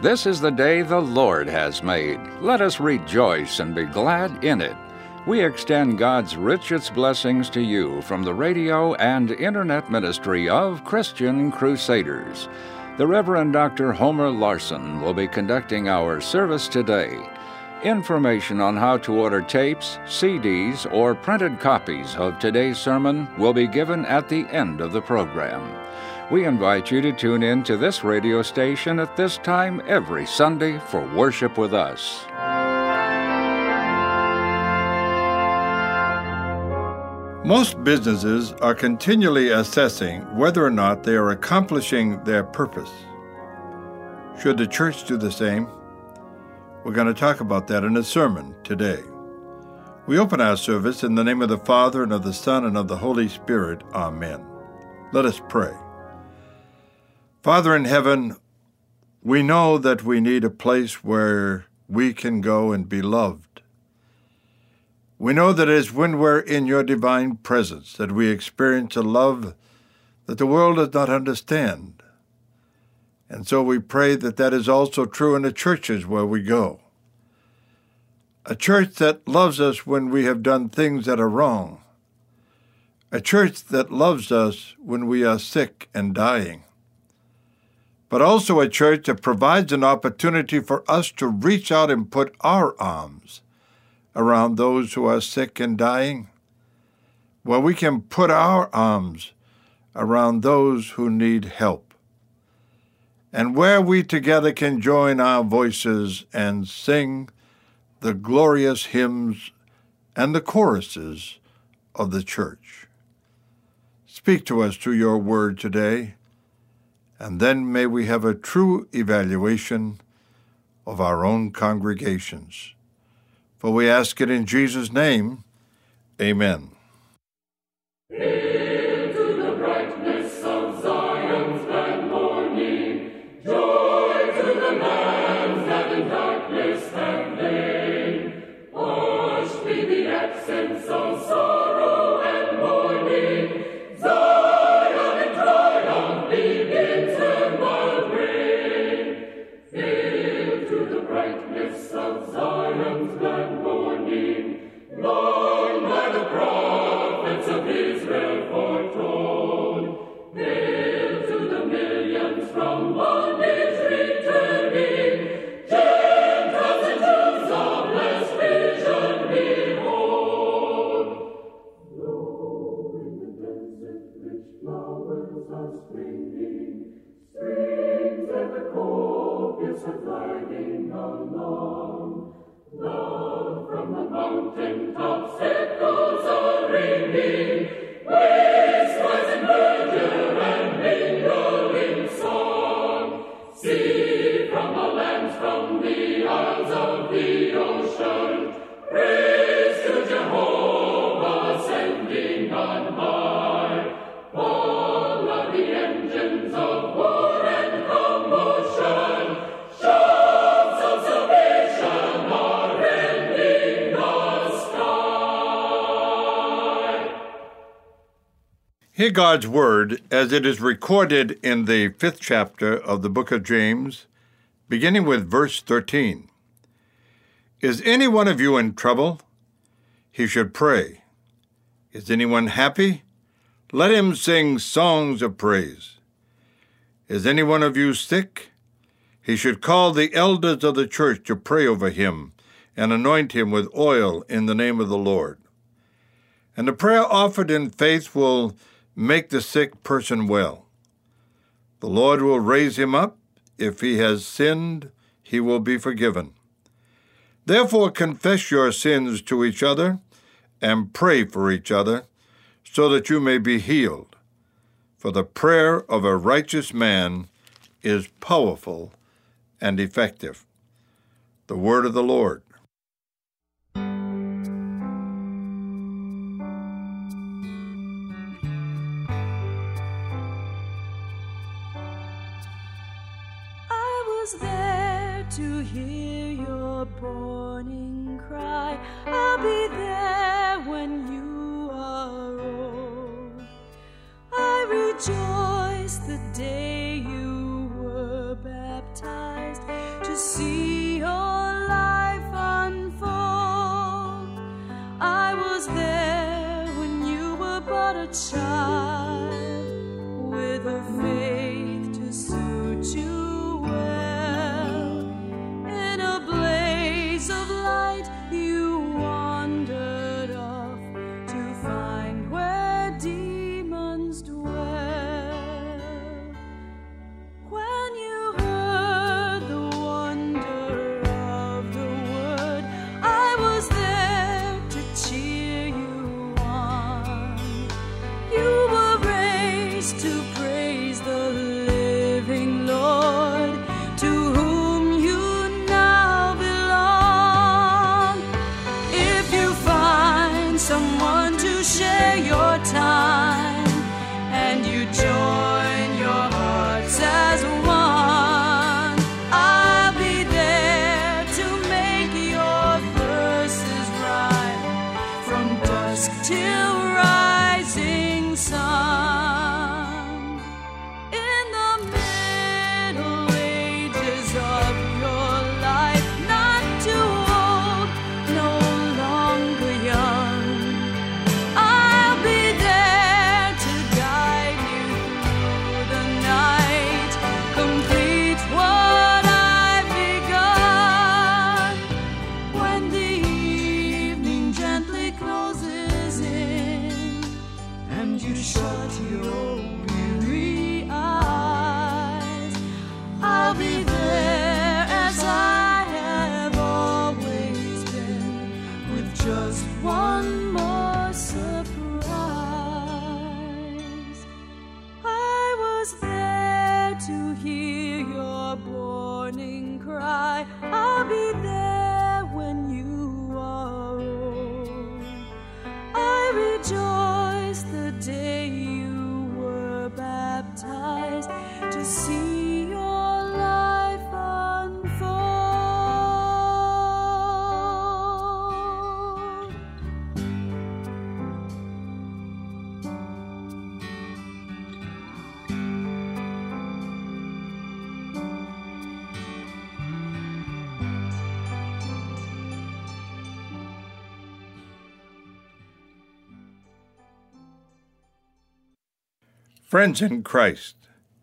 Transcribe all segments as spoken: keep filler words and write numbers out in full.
This is the day the Lord has made. Let us rejoice and be glad in it. We extend God's richest blessings to you from the radio and internet ministry of Christian Crusaders. The Reverend Doctor Homer Larson will be conducting our service today. Information on how to order tapes, C Ds, or printed copies of today's sermon will be given at the end of the program. We invite you to tune in to this radio station at this time every Sunday for worship with us. Most businesses are continually assessing whether or not they are accomplishing their purpose. Should the church do the same? We're going to talk about that in a sermon today. We open our service in the name of the Father, and of the Son, and of the Holy Spirit. Amen. Let us pray. Father in heaven, we know that we need a place where we can go and be loved. We know that it is when we're in your divine presence that we experience a love that the world does not understand. And so we pray that that is also true in the churches where we go. A church that loves us when we have done things that are wrong. A church that loves us when we are sick and dying. But also a church that provides an opportunity for us to reach out and put our arms around those who are sick and dying, where we can put our arms around those who need help, and where we together can join our voices and sing the glorious hymns and the choruses of the church. Speak to us through your word today, and then may we have a true evaluation of our own congregations. For we ask it in Jesus' name, amen. Hail to the brightness of Zion's glad morning, joy to the lands that in darkness have lain. Hushed be the accents of sorrow and mourning, Zion in triumph begins her wild reign. Hail to the brightness of Zion's glad morning, long by the prophets of Israel foretold. Hail to the millions from bondage returning, Gentiles and Jews of blessed vision behold. Lo, in the desert rich flowers are springing, streams ever copious are gliding along. Love from the mountain tops echoes are ringing, waves rise in verdure and mingle in song. See from the lands, from the isles of the ocean, praise to Jehovah ascending on high. All are the engines of war and commotion, shouts of salvation are rending the sky. Hear God's word as it is recorded in the fifth chapter of the book of James, beginning with verse thirteen. Is any one of you in trouble? He should pray. Is anyone happy? Let him sing songs of praise. Is any one of you sick? He should call the elders of the church to pray over him and anoint him with oil in the name of the Lord. And the prayer offered in faith will make the sick person well. The Lord will raise him up. If he has sinned, he will be forgiven. Therefore confess your sins to each other and pray for each other, so that you may be healed. For the prayer of a righteous man is powerful and effective. The word of the Lord. I was there to hear your warning cry. I'll be there when you are old. I rejoice the day you were baptized. see your life unfold. I was there when you were but a child, with a faith to suit you well. In a blaze of light you wandered off to find where demons dwell. When you heard the wonder of the word, I was there to cheer you on. You were raised to praise the living Lord, to whom you now belong. If you find someone to share your time, and you join your hearts as one, I'll be there to make your verses rhyme from dusk till rising sun. In the Middle Ages of your life, not too old, no longer young, I'll be there to guide you through the night, complete what I've begun. When the evening gently closes in, and you shut your weary eyes, I'll be there as I have always been, with just one more surprise. I was there to hear your warning cry. I'll be there when you are old. I rejoice the day you were baptized, to see your life unfold. Friends in Christ,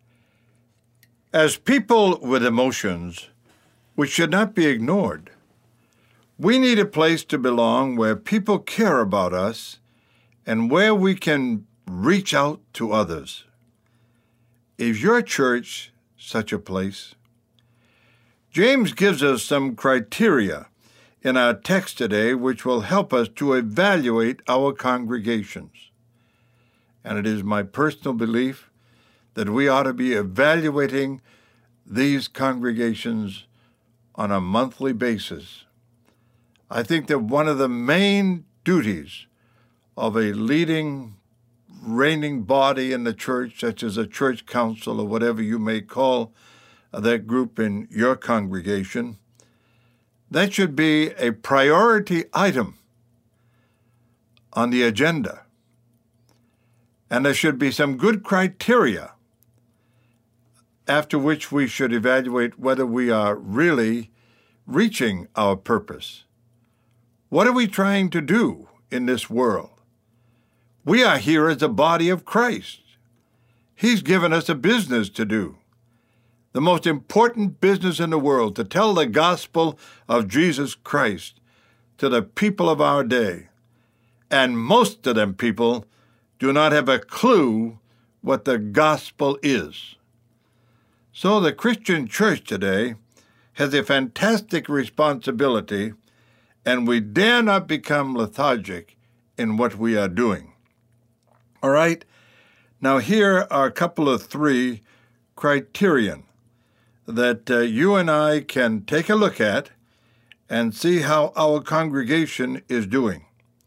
as people with emotions, which should not be ignored, we need a place to belong where people care about us and where we can reach out to others. Is your church such a place? James gives us some criteria in our text today which will help us to evaluate our congregations. And it is my personal belief that we ought to be evaluating these congregations on a monthly basis. I think that one of the main duties of a leading, reigning body in the church, such as a church council or whatever you may call that group in your congregation, that should be a priority item on the agenda. And there should be some good criteria after which we should evaluate whether we are really reaching our purpose. What are we trying to do in this world? We are here as a body of Christ. He's given us a business to do, the most important business in the world, to tell the gospel of Jesus Christ to the people of our day. And most of them people do not have a clue what the gospel is. So the Christian church today has a fantastic responsibility, and we dare not become lethargic in what we are doing. All right? Now here are a couple of three criterion that uh, you and I can take a look at and see how our congregation is doing.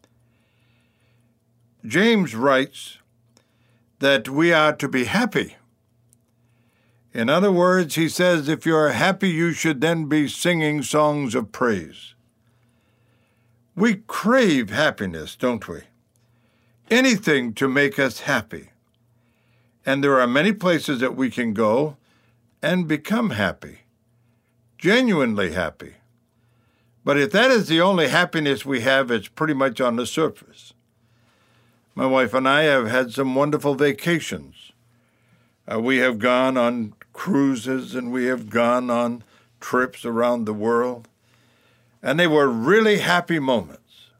James writes that we are to be happy. In other words, he says, if you're happy, you should then be singing songs of praise. We crave happiness, don't we? Anything to make us happy. And there are many places that we can go and become happy. genuinely happy. But if that is the only happiness we have, it's pretty much on the surface. My wife and I have had some wonderful vacations. Uh, we have gone on cruises and we have gone on trips around the world. And they were really happy moments.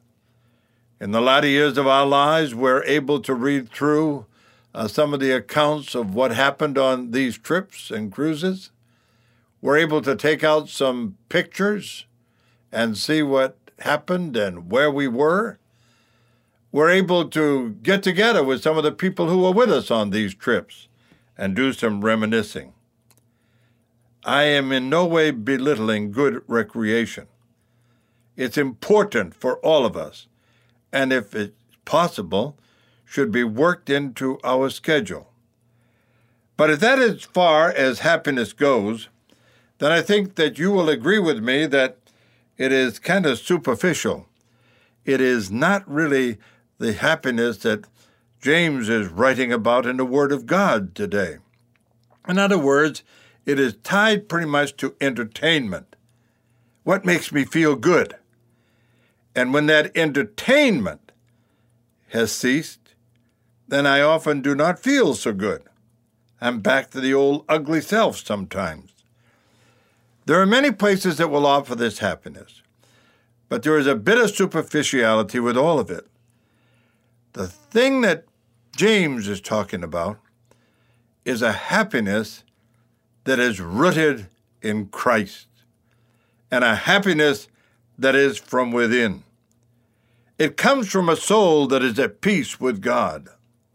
In the latter years of our lives, we're able to read through uh, some of the accounts of what happened on these trips and cruises. We're able to take out some pictures and see what happened and where we were. We're able to get together with some of the people who were with us on these trips and do some reminiscing. I am in no way belittling good recreation. It's important for all of us, and if it's possible, should be worked into our schedule. But if that is as far as happiness goes, then I think that you will agree with me that it is kind of superficial. It is not really the happiness that James is writing about in the Word of God today. In other words, it is tied pretty much to entertainment. What makes me feel good? And when that entertainment has ceased, then I often do not feel so good. I'm back to the old ugly self sometimes. There are many places that will offer this happiness, but there is a bit of superficiality with all of it. The thing that James is talking about is a happiness that is rooted in Christ, and a happiness that is from within. It comes from a soul that is at peace with God.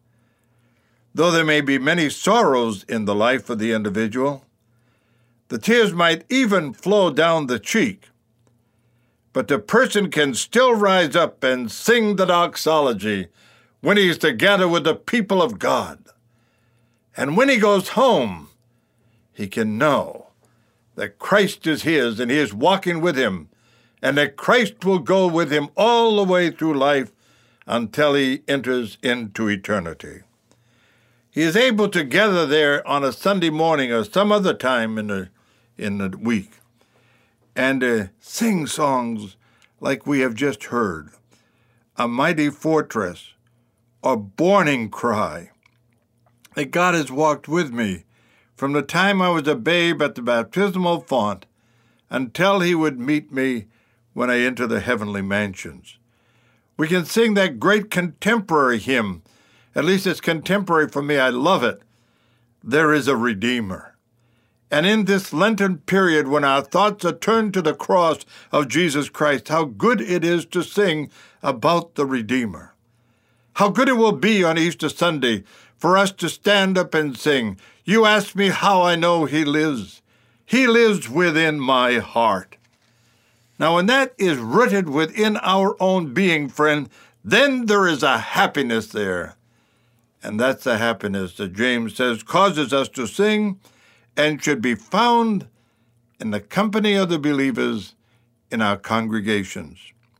Though there may be many sorrows in the life of the individual, the tears might even flow down the cheek, but the person can still rise up and sing the doxology when he's together with the people of God. And when he goes home, he can know that Christ is his and he is walking with him, and that Christ will go with him all the way through life until he enters into eternity. He is able to gather there on a Sunday morning or some other time in the, in the week and uh, sing songs like we have just heard, A Mighty Fortress, or Morning Cry, that God has walked with me from the time I was a babe at the baptismal font until he would meet me when I enter the heavenly mansions. We can sing that great contemporary hymn. At least it's contemporary for me. I love it. There is a Redeemer. And in this Lenten period, when our thoughts are turned to the cross of Jesus Christ, how good it is to sing about the Redeemer. How good it will be on Easter Sunday for us to stand up and sing, "You ask me how I know he lives. He lives within my heart." Now, when that is rooted within our own being, friend, then there is a happiness there. And that's the happiness that James says causes us to sing and should be found in the company of the believers in our congregations.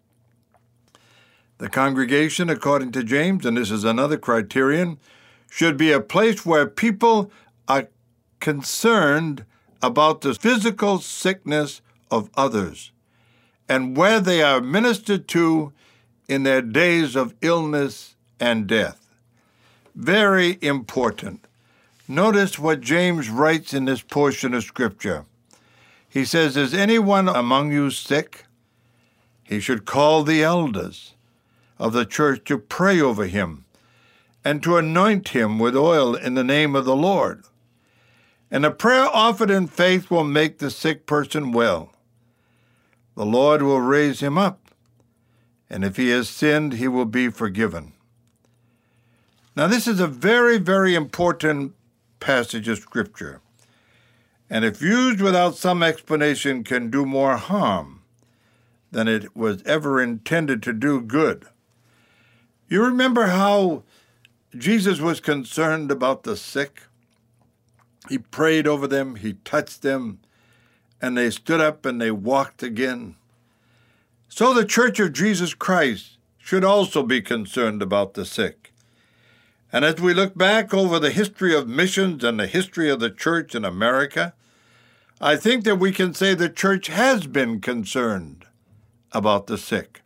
The congregation, according to James, and this is another criterion, should be a place where people are concerned about the physical sickness of others, and where they are ministered to in their days of illness and death. Very important. Notice what James writes in this portion of Scripture. He says, "Is anyone among you sick? He should call the elders of the church to pray over him and to anoint him with oil in the name of the Lord. And a prayer offered in faith will make the sick person well. The Lord will raise him up, and if he has sinned, he will be forgiven." Now, this is a very, very important passage of Scripture, and if used without some explanation can do more harm than it was ever intended to do good. You remember how Jesus was concerned about the sick? He prayed over them, he touched them, and they stood up and they walked again. So the Church of Jesus Christ should also be concerned about the sick. And as we look back over the history of missions and the history of the church in America, I think that we can say the church has been concerned about the sick.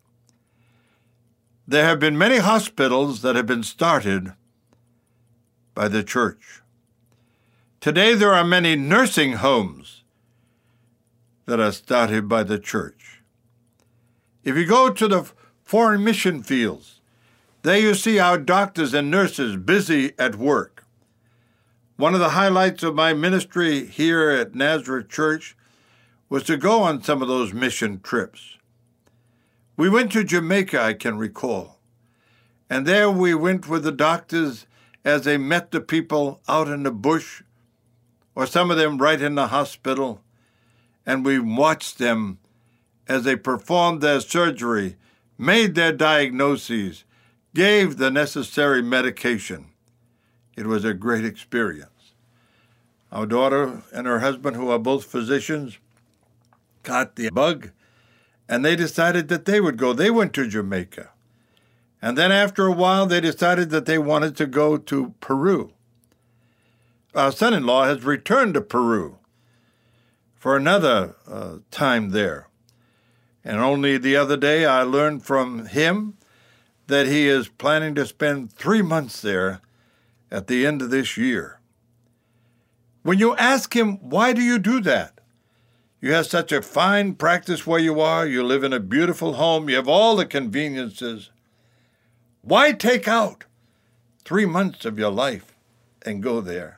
There have been many hospitals that have been started by the church. Today there are many nursing homes that are started by the church. If you go to the foreign mission fields, there you see our doctors and nurses busy at work. One of the highlights of my ministry here at Nazareth Church was to go on some of those mission trips. We went to Jamaica, I can recall, and there we went with the doctors as they met the people out in the bush, or some of them right in the hospital, and we watched them as they performed their surgery, made their diagnoses, gave the necessary medication. It was a great experience. Our daughter and her husband, who are both physicians, caught the bug, and they decided that they would go. They went to Jamaica. And then after a while, they decided that they wanted to go to Peru. Our son-in-law has returned to Peru for another uh, time there. And only the other day I learned from him that he is planning to spend three months there at the end of this year. When you ask him, why do you do that? You have such a fine practice where you are. You live in a beautiful home. You have all the conveniences. Why take out three months of your life and go there?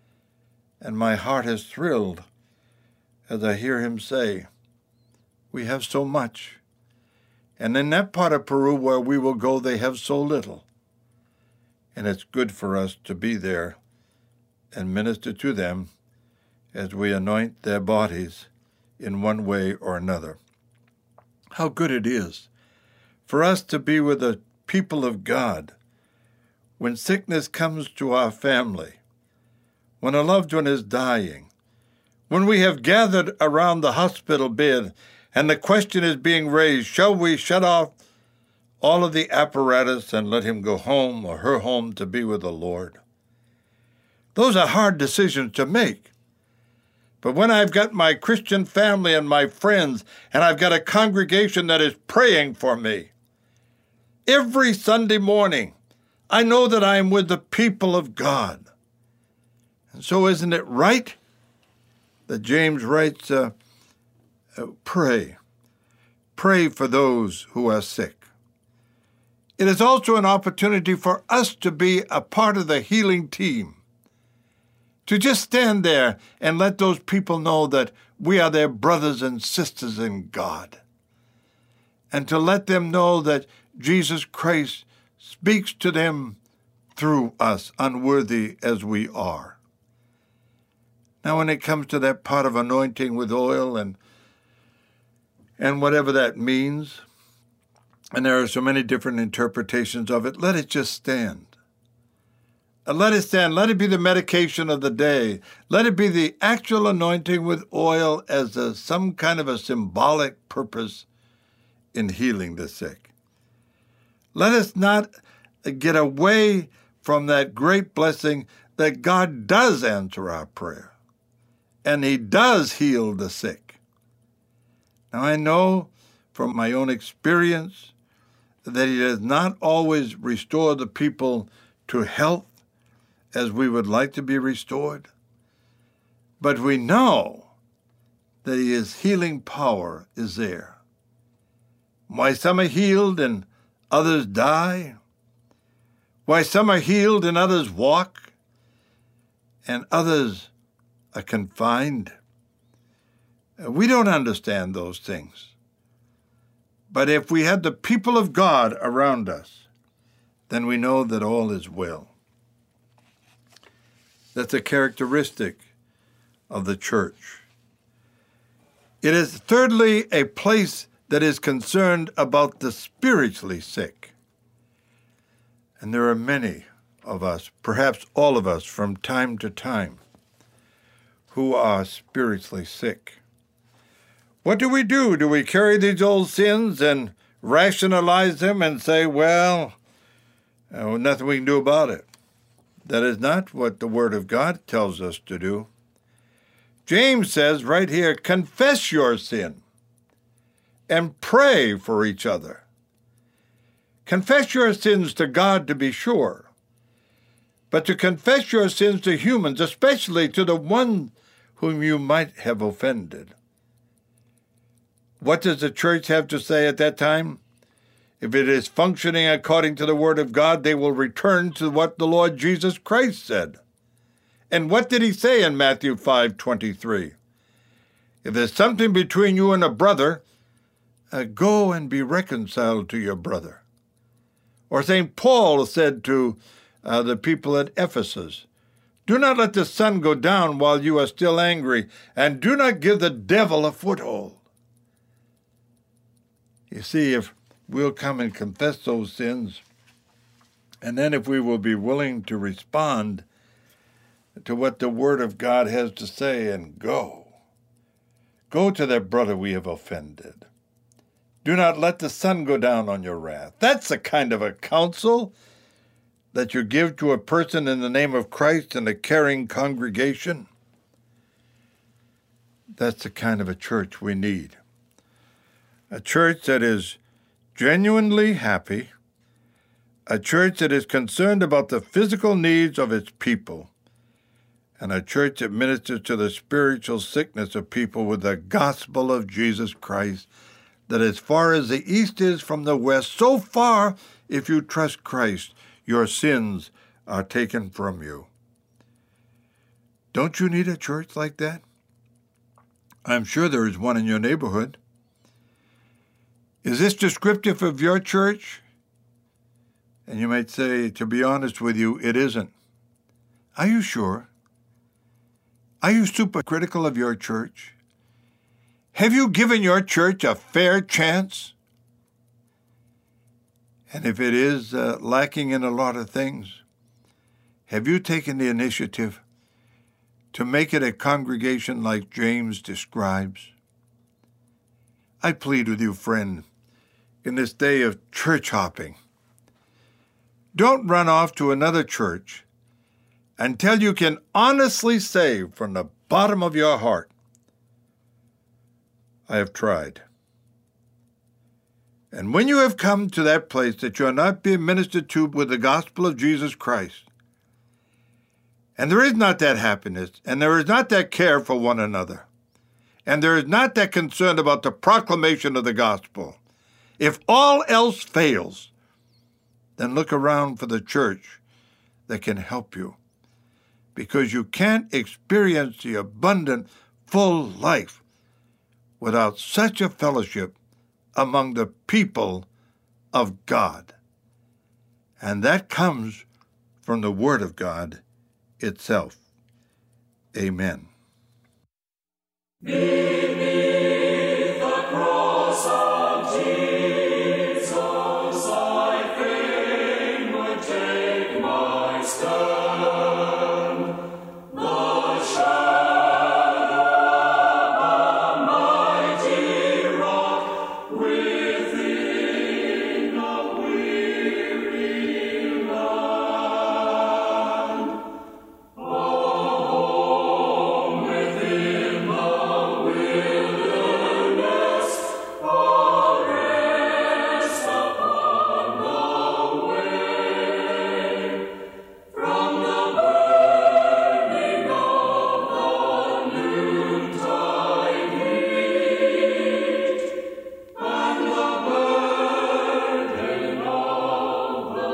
And my heart is thrilled as I hear him say, we have so much. And in that part of Peru where we will go, they have so little. And it's good for us to be there and minister to them as we anoint their bodies in one way or another. How good it is for us to be with the people of God when sickness comes to our family, when a loved one is dying, when we have gathered around the hospital bed and the question is being raised, shall we shut off all of the apparatus and let him go home or her home to be with the Lord? Those are hard decisions to make. But when I've got my Christian family and my friends, and I've got a congregation that is praying for me, every Sunday morning, I know that I am with the people of God. And so isn't it right that James writes, uh, uh, pray. Pray for those who are sick. It is also an opportunity for us to be a part of the healing team, to just stand there and let those people know that we are their brothers and sisters in God, and to let them know that Jesus Christ speaks to them through us, unworthy as we are. Now, when it comes to that part of anointing with oil and and whatever that means, and there are so many different interpretations of it, let it just stand. And let it stand. Let it be the medication of the day. Let it be the actual anointing with oil as a, some kind of a symbolic purpose in healing the sick. Let us not get away from that great blessing that God does answer our prayer, and he does heal the sick. Now, I know from my own experience that he does not always restore the people to health as we would like to be restored, but we know that his healing power is there. Why some are healed and others die, why some are healed and others walk, and others are confined. We don't understand those things. But if we had the people of God around us, then we know that all is well. That's a characteristic of the church. It is, thirdly, a place that is concerned about the spiritually sick. And there are many of us, perhaps all of us from time to time, who are spiritually sick. What do we do? Do we carry these old sins and rationalize them and say, well, uh, nothing we can do about it? That is not what the Word of God tells us to do. James says right here, confess your sin and pray for each other. Confess your sins to God, to be sure, but to confess your sins to humans, especially to the one whom you might have offended. What does the church have to say at that time? If it is functioning according to the Word of God, they will return to what the Lord Jesus Christ said. And what did he say in Matthew five twenty-three? If there's something between you and a brother, uh, go and be reconciled to your brother. Or Saint Paul said to uh, the people at Ephesus, do not let the sun go down while you are still angry, and do not give the devil a foothold. You see, if we'll come and confess those sins, and then if we will be willing to respond to what the Word of God has to say and go. Go to that brother we have offended. Do not let the sun go down on your wrath. That's the kind of a counsel that you give to a person in the name of Christ in a caring congregation. That's the kind of a church we need. A church that is genuinely happy, a church that is concerned about the physical needs of its people, and a church that ministers to the spiritual sickness of people with the gospel of Jesus Christ, that as far as the east is from the west, so far, if you trust Christ, your sins are taken from you. Don't you need a church like that? I'm sure there is one in your neighborhood. Is this descriptive of your church? And you might say, to be honest with you, it isn't. Are you sure? Are you super critical of your church? Have you given your church a fair chance? And if it is uh, lacking in a lot of things, have you taken the initiative to make it a congregation like James describes? I plead with you, friend, in this day of church hopping, don't run off to another church until you can honestly say from the bottom of your heart, I have tried. And when you have come to that place that you are not being ministered to with the gospel of Jesus Christ, and there is not that happiness, and there is not that care for one another, and there is not that concern about the proclamation of the gospel, if all else fails, then look around for the church that can help you, because you can't experience the abundant, full life without such a fellowship among the people of God. And that comes from the Word of God itself. Amen. Beneath the cross of Jesus, I fain would take my stand. The shadow of a mighty rock within a weary land. Oh, within the wilderness, a rest upon the way. From the burning of the noontide heat, and the burden of the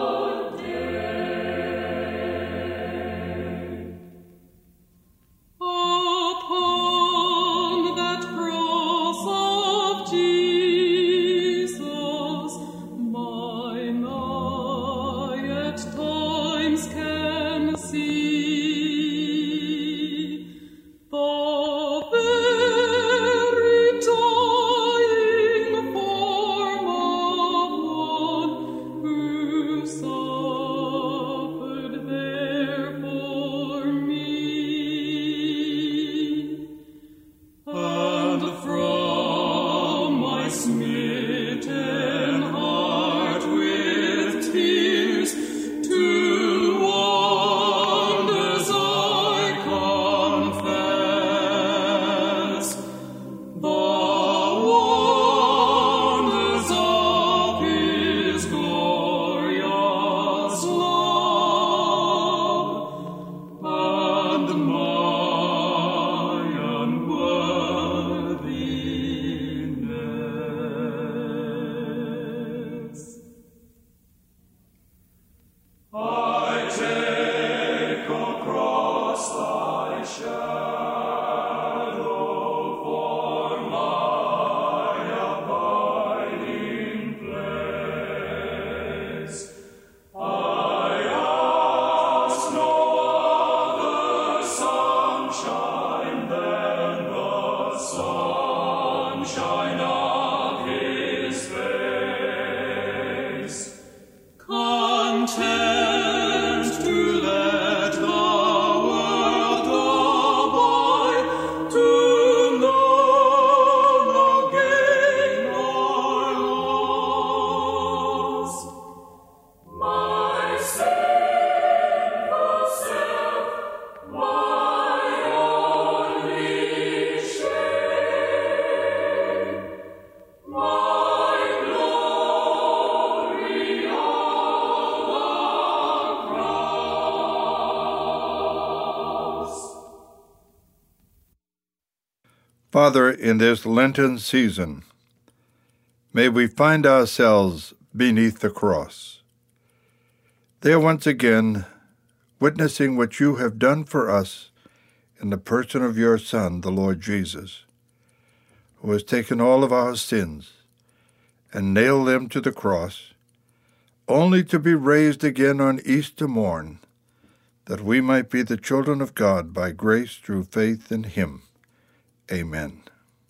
Upon that cross of Jesus, mine eye at times can see the very dying form of one who suffered there for me. And from my smitten heart with tears to wonders I confess. Father, in this Lenten season, may we find ourselves beneath the cross. There once again, witnessing what you have done for us in the person of your Son, the Lord Jesus, who has taken all of our sins and nailed them to the cross, only to be raised again on Easter morn, that we might be the children of God by grace through faith in him. Amen.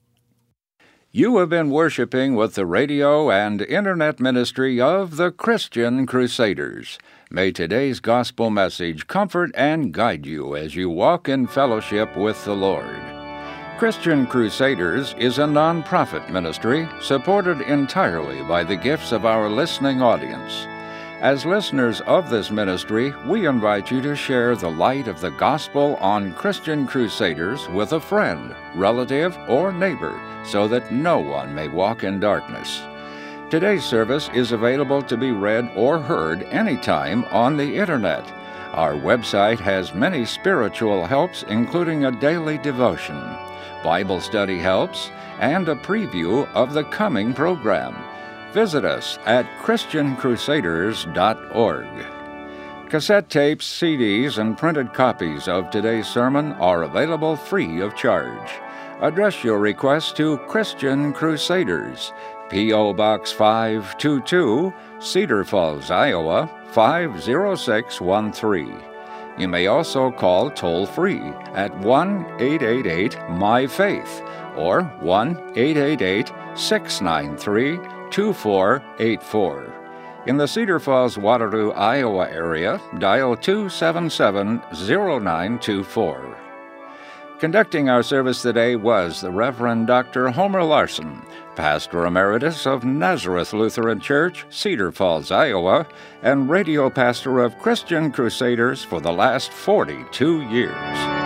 You have been worshiping with the radio and internet ministry of the Christian Crusaders. May today's gospel message comfort and guide you as you walk in fellowship with the Lord. Christian Crusaders is a non-profit ministry supported entirely by the gifts of our listening audience. As listeners of this ministry, we invite you to share the light of the gospel on Christian Crusaders with a friend, relative, or neighbor, so that no one may walk in darkness. Today's service is available to be read or heard anytime on the Internet. Our website has many spiritual helps, including a daily devotion, Bible study helps, and a preview of the coming program. Visit us at Christian Crusaders dot org. Cassette tapes, C Ds, and printed copies of today's sermon are available free of charge. Address your request to Christian Crusaders, P O. Box five two two, Cedar Falls, Iowa, five zero six one three. You may also call toll-free at one eight eight eight M Y Faith or one eight eight eight, six nine three, two four eight four. In the Cedar Falls, Waterloo, Iowa area, dial two seven seven, zero nine two four. Conducting our service today was the Reverend Doctor Homer Larson, Pastor Emeritus of Nazareth Lutheran Church, Cedar Falls, Iowa, and radio pastor of Christian Crusaders for the last forty-two years.